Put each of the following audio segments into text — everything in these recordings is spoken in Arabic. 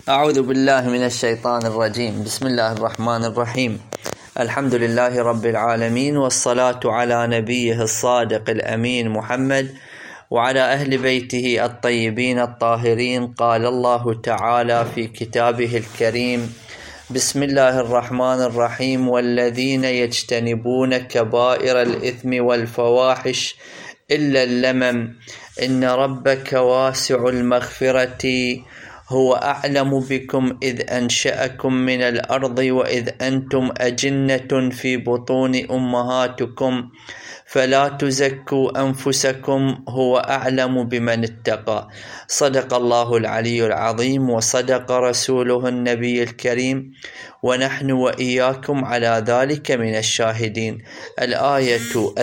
أعوذ بالله من الشيطان الرجيم. بسم الله الرحمن الرحيم. الحمد لله رب العالمين، والصلاة على نبيه الصادق الأمين محمد وعلى أهل بيته الطيبين الطاهرين. قال الله تعالى في كتابه الكريم: بسم الله الرحمن الرحيم: والذين يجتنبون كبائر الإثم والفواحش إلا اللمم إن ربك واسع المغفرة هو أعلم بكم إذ أنشأكم من الأرض وإذ أنتم أجنة في بطون أمهاتكم فلا تزكوا أنفسكم هو أعلم بمن اتقى. صدق الله العلي العظيم وصدق رسوله النبي الكريم، ونحن وإياكم على ذلك من الشاهدين. الآية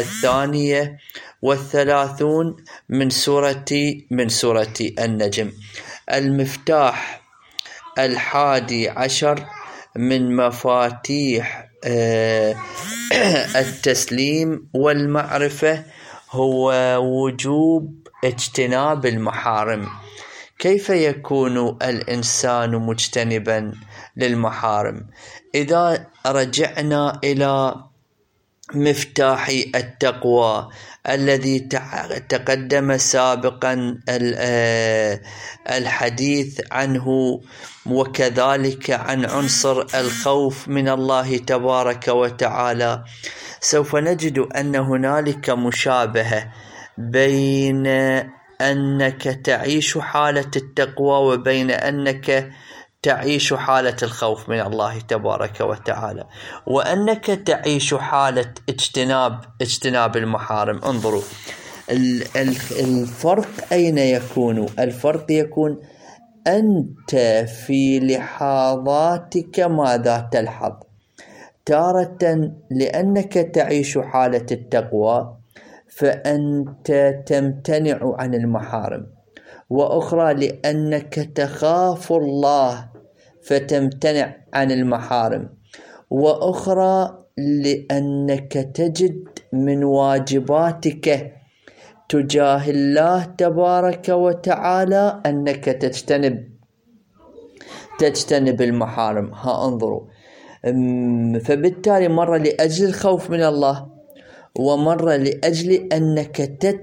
32 من سورة النجم. المفتاح 11 من مفاتيح التسليم والمعرفة هو وجوب اجتناب المحارم. كيف يكون الإنسان مجتنبا للمحارم؟ إذا رجعنا إلى مفتاح التقوى الذي تقدم سابقا الحديث عنه، وكذلك عن عنصر الخوف من الله تبارك وتعالى، سوف نجد أن هنالك مشابهة بين أنك تعيش حالة التقوى وبين أنك تعيش حالة الخوف من الله تبارك وتعالى، وأنك تعيش حالة اجتناب المحارم. انظروا الفرق أين يكون؟ الفرق يكون أنت في لحظاتك ماذا تلحظ. تارة لأنك تعيش حالة التقوى فأنت تمتنع عن المحارم، وأخرى لأنك تخاف الله فتمتنع عن المحارم، وأخرى لأنك تجد من واجباتك تجاه الله تبارك وتعالى أنك تجتنب المحارم. انظروا، فبالتالي مرة لأجل الخوف من الله، ومرة لأجل أنك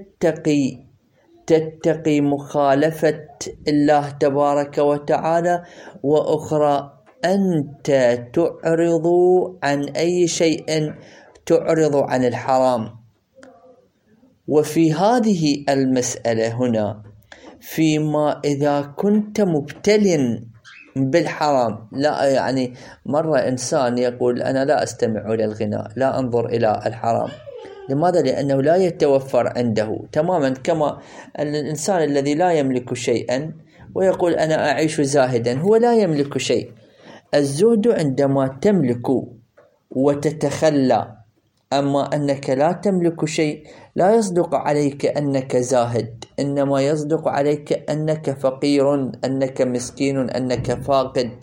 تتقي مخالفة الله تبارك وتعالى، وأخرى أنت تعرض عن أي شيء، تعرض عن الحرام. وفي هذه المسألة هنا، فيما إذا كنت مبتل بالحرام، لا يعني مرة إنسان يقول أنا لا أستمع إلى الغناء، لا أنظر إلى الحرام. لماذا؟ لأنه لا يتوفر عنده، تماما كما الإنسان الذي لا يملك شيئا ويقول أنا أعيش زاهدا، هو لا يملك شيء. الزهد عندما تملك وتتخلى، أما أنك لا تملك شيء لا يصدق عليك أنك زاهد، إنما يصدق عليك أنك فقير، أنك مسكين، أنك فاقد.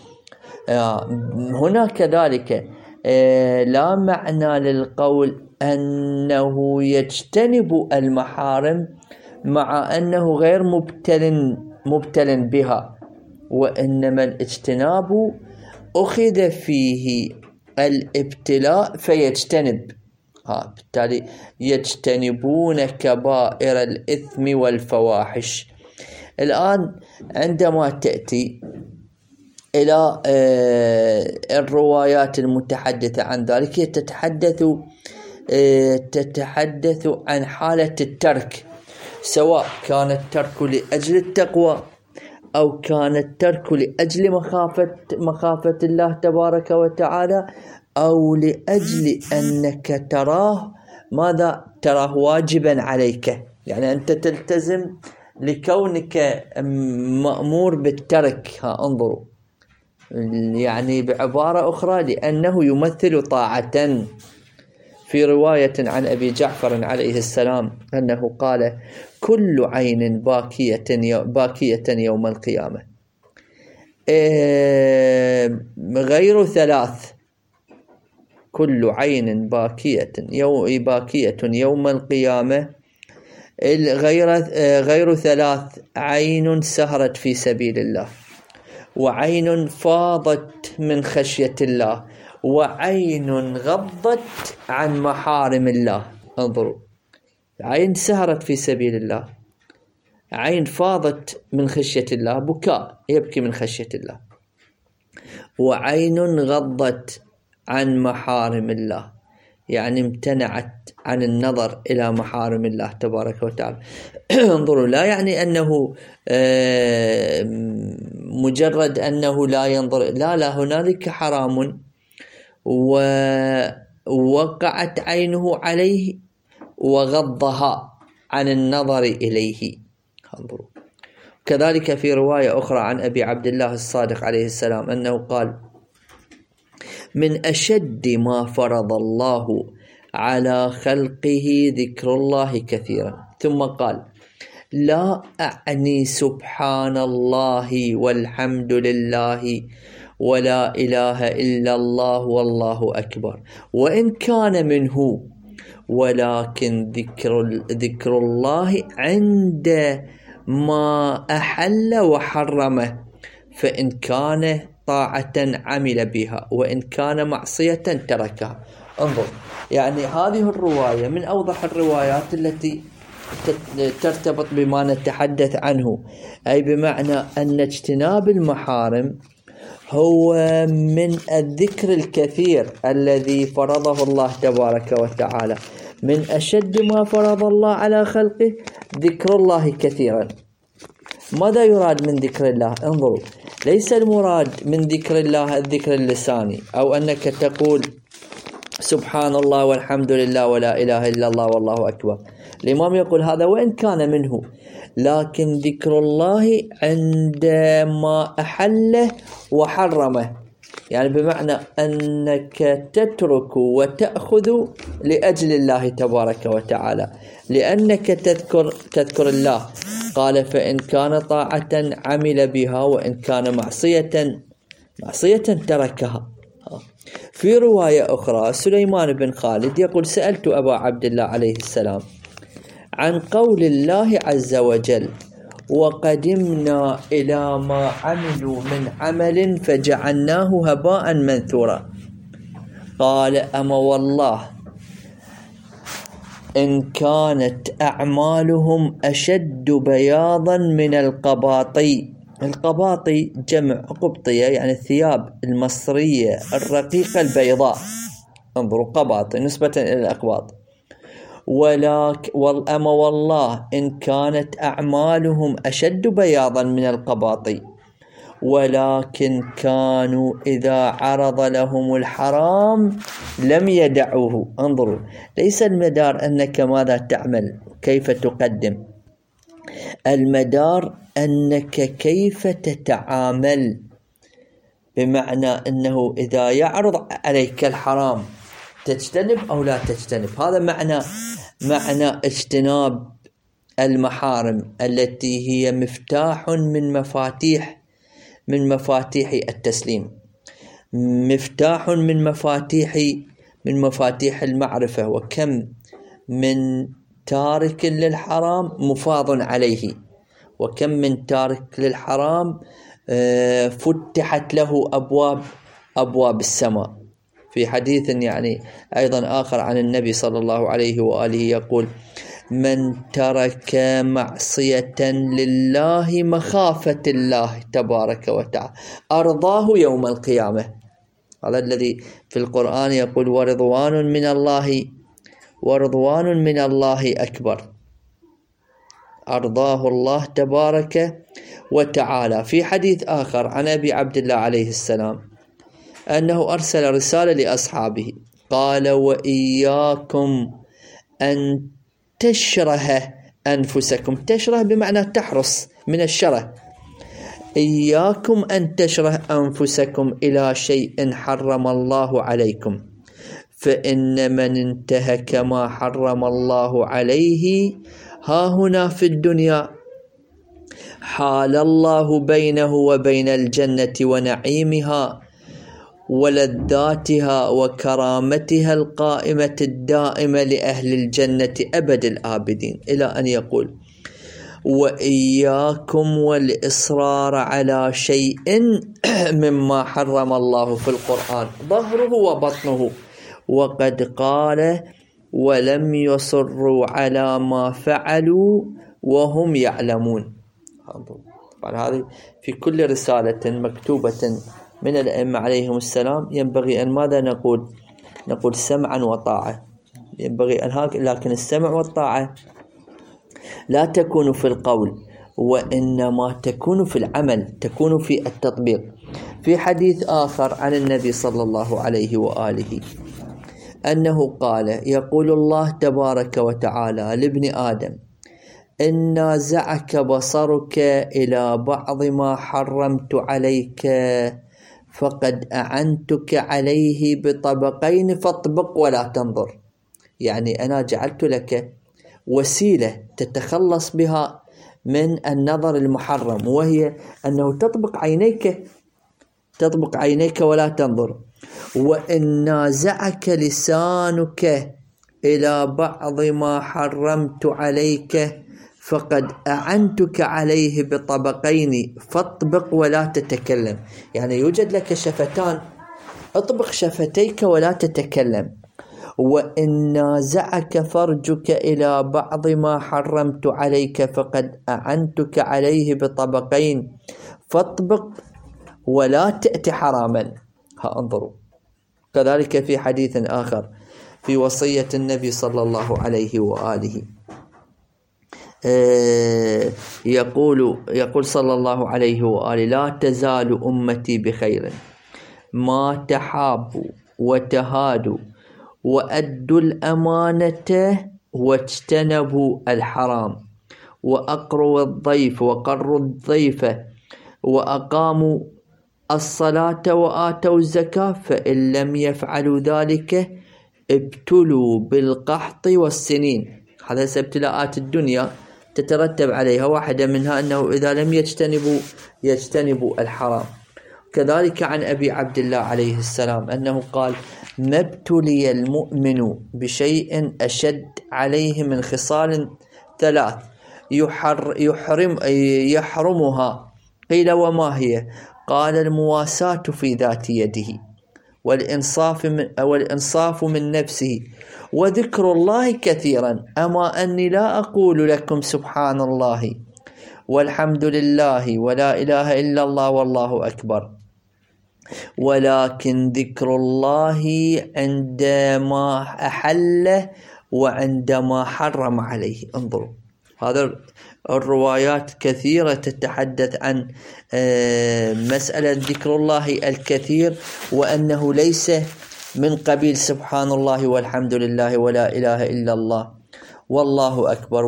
هنا كذلك لا معنى للقول أنه يجتنب المحارم مع أنه غير مبتل بها، وإنما الاجتناب أخذ فيه الابتلاء فيجتنب. بالتالي يجتنبون كبائر الإثم والفواحش. الآن عندما تأتي إلى الروايات المتحدثة عن ذلك، تتحدث عن حالة الترك، سواء كان الترك لأجل التقوى أو كان الترك لأجل مخافة الله تبارك وتعالى، أو لأجل أنك تراه واجبا عليك، يعني أنت تلتزم لكونك مأمور بالترك. انظروا، يعني بعبارة أخرى لأنه يمثل طاعة. في رواية عن أبي جعفر عليه السلام أنه قال: كل عين باكية يوم القيامة غير ثلاث. كل عين باكية يوم القيامة غير ثلاث: عين سهرت في سبيل الله، وعين فاضت من خشية الله، وعين غضت عن محارم الله. انظروا، عين سهرت في سبيل الله، عين فاضت من خشية الله، بكاء يبكي من خشية الله، وعين غضت عن محارم الله، يعني امتنعت عن النظر إلى محارم الله تبارك وتعالى. انظروا، لا يعني أنه مجرد أنه لا ينظر، لا، هنالك حرام ووقعت عينه عليه وغضها عن النظر إليه. انظروا. كذلك في رواية أخرى عن أبي عبد الله الصادق عليه السلام أنه قال: من أشد ما فرض الله على خلقه ذكر الله كثيرا. ثم قال: لا أعني سبحان الله والحمد لله ولا إله إلا الله والله أكبر وإن كان منه، ولكن ذكر الله عند ما أحل وحرمه، فإن كان طاعة عمل بها وإن كان معصية تركها. انظر، يعني هذه الرواية من أوضح الروايات التي ترتبط بما نتحدث عنه، أي بمعنى أن اجتناب المحارم هو من الذكر الكثير الذي فرضه الله تبارك وتعالى. من أشد ما فرض الله على خلقه ذكر الله كثيرا. ماذا يراد من ذكر الله؟ انظروا، ليس المراد من ذكر الله الذكر اللساني، أو أنك تقول سبحان الله والحمد لله ولا إله إلا الله والله أكبر. الإمام يقول هذا وإن كان منه، لكن ذكر الله عندما أحله وحرمه، يعني بمعنى أنك تترك وتأخذ لأجل الله تبارك وتعالى، لأنك تذكر الله. قال: فإن كان طاعة عمل بها وإن كان معصية تركها. في رواية أخرى سليمان بن خالد يقول: سألت أبا عبد الله عليه السلام عن قول الله عز وجل: وقدمنا إلى ما عملوا من عمل فجعلناه هباء منثورا. قال: أما والله إن كانت أعمالهم أشد بياضا من القباطي. القباطي جمع قبطية، يعني الثياب المصرية الرقيقة البيضاء. انظروا، قباطي نسبة إلى الأقباط. أما والله إن كانت أعمالهم أشد بياضا من القباطي، ولكن كانوا إذا عرض لهم الحرام لم يدعوه. انظروا، ليس المدار أنك ماذا تعمل، كيف تقدم، المدار أنك كيف تتعامل، بمعنى أنه إذا يعرض عليك الحرام تجتنب أو لا تجتنب. هذا معنى اجتناب المحارم، التي هي مفتاح من مفاتيح التسليم، مفتاح من مفاتيح المعرفة. وكم من تارك للحرام مفاض عليه، وكم من تارك للحرام فتحت له أبواب السماء. في حديث يعني أيضا آخر عن النبي صلى الله عليه وآله يقول: من ترك معصية لله مخافة الله تبارك وتعالى أرضاه يوم القيامة. هذا الذي في القرآن يقول: ورضوان من الله أكبر. أرضاه الله تبارك وتعالى. في حديث آخر عن أبي عبد الله عليه السلام أنه أرسل رسالة لأصحابه، قال: وإياكم أن تشره أنفسكم. تشره بمعنى تحرص من الشره. إياكم أن تشره أنفسكم إلى شيء حرم الله عليكم، فإن من انتهك ما حرم الله عليه ها هنا في الدنيا حال الله بينه وبين الجنة ونعيمها ولذاتها وكرامتها القائمة الدائمة لأهل الجنة أبد الآبدين، إلى أن يقول: وإياكم والإصرار على شيء مما حرم الله في القرآن ظهره وبطنه، وقد قال ولم يصروا على ما فعلوا وهم يعلمون. هذه في كل رسالة مكتوبة من الأئمة عليهم السلام ينبغي أن ماذا نقول سمعا وطاعة، ينبغي أن لكن السمع والطاعة لا تكون في القول وإنما تكون في العمل، تكون في التطبيق. في حديث آخر عن النبي صلى الله عليه وآله أنه قال يقول الله تبارك وتعالى لابن آدم إن نازعك بصرك إلى بعض ما حرمت عليك فقد أعنتك عليه بطبقين فاطبق ولا تنظر. يعني أنا جعلت لك وسيلة تتخلص بها من النظر المحرم، وهي أنه تطبق عينيك ولا تنظر. وإن نازعك لسانك إلى بعض ما حرمت عليك فقد أعنتك عليه بطبقين فاطبق ولا تتكلم. يعني يوجد لك شفتان، اطبق شفتيك ولا تتكلم. وإن نازعك فرجك إلى بعض ما حرمت عليك فقد أعنتك عليه بطبقين فاطبق ولا تأت حراما. انظروا. كذلك في حديث آخر في وصية النبي صلى الله عليه وآله يقول صلى الله عليه وآله لا تزال أمتي بخير ما تحابوا وتهادوا وأدوا الأمانة واجتنبوا الحرام وأقروا الضيف وأقاموا الصلاة وآتوا الزكاة، فإن لم يفعلوا ذلك ابتلوا بالقحط والسنين. هذا ابتلاءات الدنيا تترتب عليها، واحدة منها أنه إذا لم يجتنبوا الحرام. كذلك عن أبي عبد الله عليه السلام أنه قال ما ابتلي المؤمن بشيء أشد عليه من خصال ثلاث يحرمها. قيل وما هي؟ قال المواساة في ذات يده والإنصاف من نفسه وذكر الله كثيرا. أما أني لا أقول لكم سبحان الله والحمد لله ولا إله إلا الله والله أكبر، ولكن ذكر الله عندما أحل وعندما حرم عليه. انظروا، هذا الروايات كثيرة تتحدث عن مسألة ذكر الله الكثير، وأنه ليس من قبيل سبحان الله والحمد لله ولا إله إلا الله والله أكبر،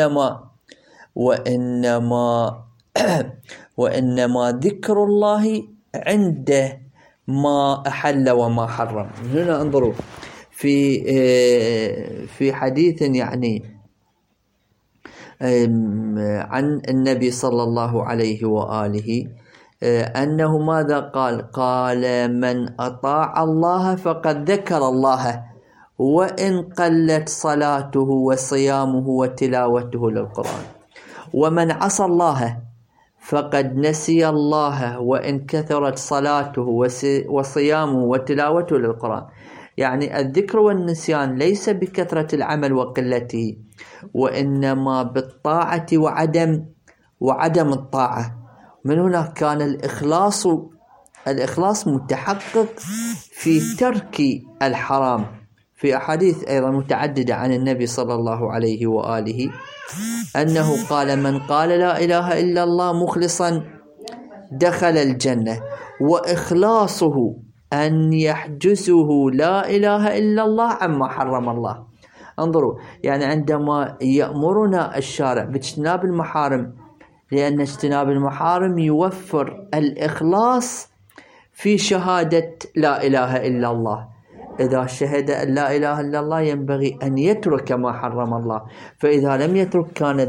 وإنما ذكر الله عند ما أحل وما حرم. هنا انظروا في حديث يعني عن النبي صلى الله عليه وآله أنه ماذا قال من أطاع الله فقد ذكر الله وإن قلت صلاته وصيامه وتلاوته للقرآن، ومن عصى الله فقد نسي الله وإن كثرت صلاته وصيامه وتلاوته للقرآن. يعني الذكر والنسيان ليس بكثرة العمل وقلته، وإنما بالطاعة وعدم الطاعة. من هنا كان الإخلاص متحقق في ترك الحرام. في أحاديث أيضا متعددة عن النبي صلى الله عليه وآله أنه قال من قال لا إله إلا الله مخلصا دخل الجنة، وإخلاصه أن يحجزه لا إله إلا الله عما حرم الله. انظروا، يعني عندما يأمرنا الشارع باجتناب المحارم، لأن اجتناب المحارم يوفر الإخلاص في شهادة لا إله إلا الله. إذا شهد أن لا إله إلا الله ينبغي أن يترك ما حرم الله، فإذا لم يترك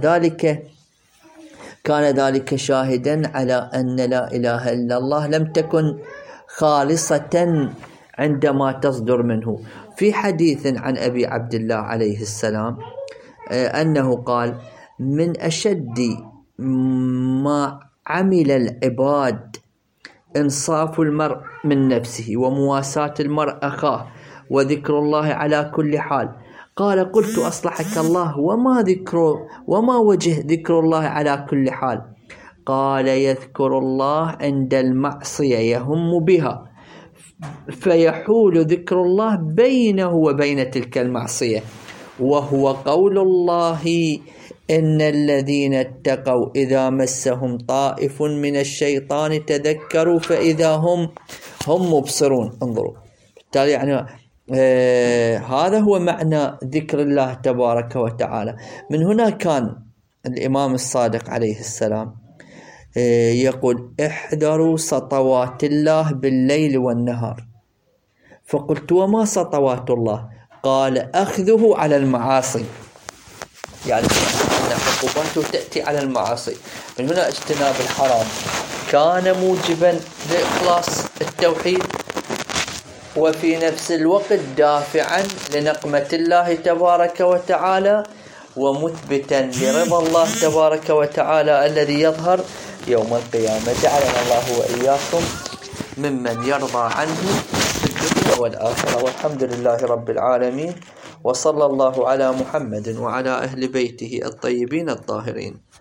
كان ذلك شاهدا على أن لا إله إلا الله لم تكن خالصة عندما تصدر منه. في حديث عن أبي عبد الله عليه السلام أنه قال من أشد ما عمل العباد إنصاف المرء من نفسه ومواساة المرء أخاه وذكر الله على كل حال. قال: قلت: أصلحك الله، وما وجه ذكر الله على كل حال؟ قال: يذكر الله عند المعصية يهم بها، فيحول ذكر الله بينه وبين تلك المعصية، وهو قول الله: إن الذين اتقوا إذا مسهم طائف من الشيطان تذكروا فإذا هم مبصرون. انظروا، بالتالي يعني هذا هو معنى ذكر الله تبارك وتعالى. من هنا كان الإمام الصادق عليه السلام يقول: احذروا سطوات الله بالليل والنهار. فقلت: وما سطوات الله؟ قال: أخذه على المعاصي، يعني أن عقوباته تأتي على المعاصي. من هنا اجتناب الحرام كان موجبا لإخلاص التوحيد، وفي نفس الوقت دافعا لنقمة الله تبارك وتعالى، ومثبتا لرضا الله تبارك وتعالى الذي يظهر يوم القيامة. جعلنا الله وإياكم ممن يرضى عنه في الدنيا والآخرة، والحمد لله رب العالمين، وصلى الله على محمد وعلى أهل بيته الطيبين الطاهرين.